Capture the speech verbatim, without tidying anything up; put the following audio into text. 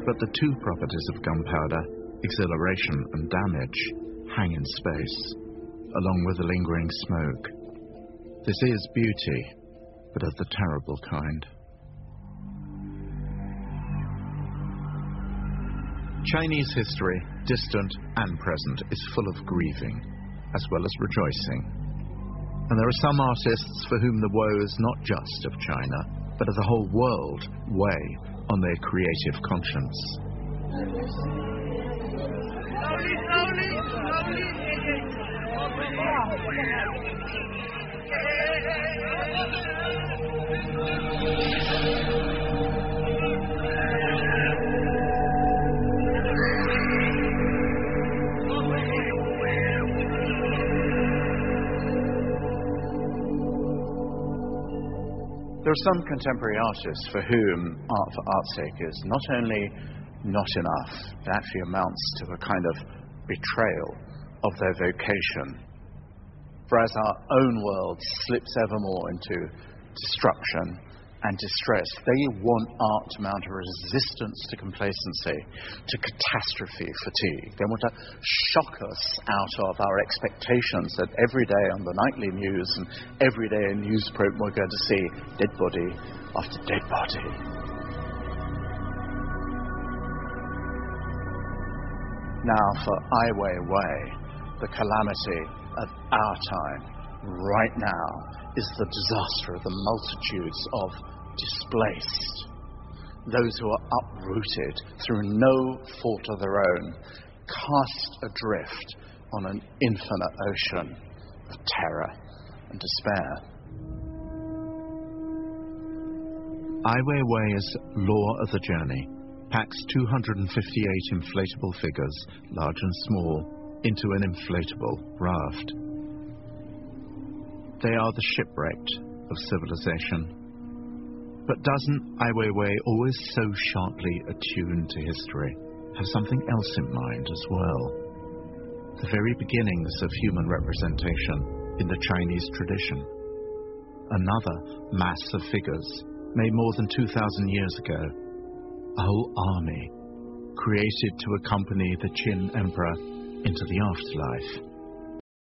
But the two properties of gunpowder, exhilaration and damage, hang in space, along with the lingering smoke. This is beauty, but of the terrible kind. Chinese history, distant and present, is full of grieving, as well as rejoicing. And there are some artists for whom the woe is not just of China, but of the whole world, weigh on their creative conscience. Slowly, slowly, slowly. There are some contemporary artists for whom art for art's sake is not only not enough, it actually amounts to a kind of betrayal of their vocation. For as our own world slips ever more into destruction and distress, they want art to mount a resistance to complacency, to catastrophe fatigue. They want to shock us out of our expectations that every day on the nightly news and every day in newsprint we're going to see dead body after dead body. Now for Ai Weiwei, the calamity of our time, right now, is the disaster of the multitudes of displaced, those who are uprooted through no fault of their own, cast adrift on an infinite ocean of terror and despair. Ai Weiwei's Law of the Journey packs two hundred fifty-eight inflatable figures, large and small, into an inflatable raft. They are the shipwrecked of civilization. But doesn't Ai Weiwei, always so sharply attuned to history, have something else in mind as well? The very beginnings of human representation in the Chinese tradition. Another mass of figures made more than two thousand years ago. A whole army created to accompany the Qin emperor into the afterlife.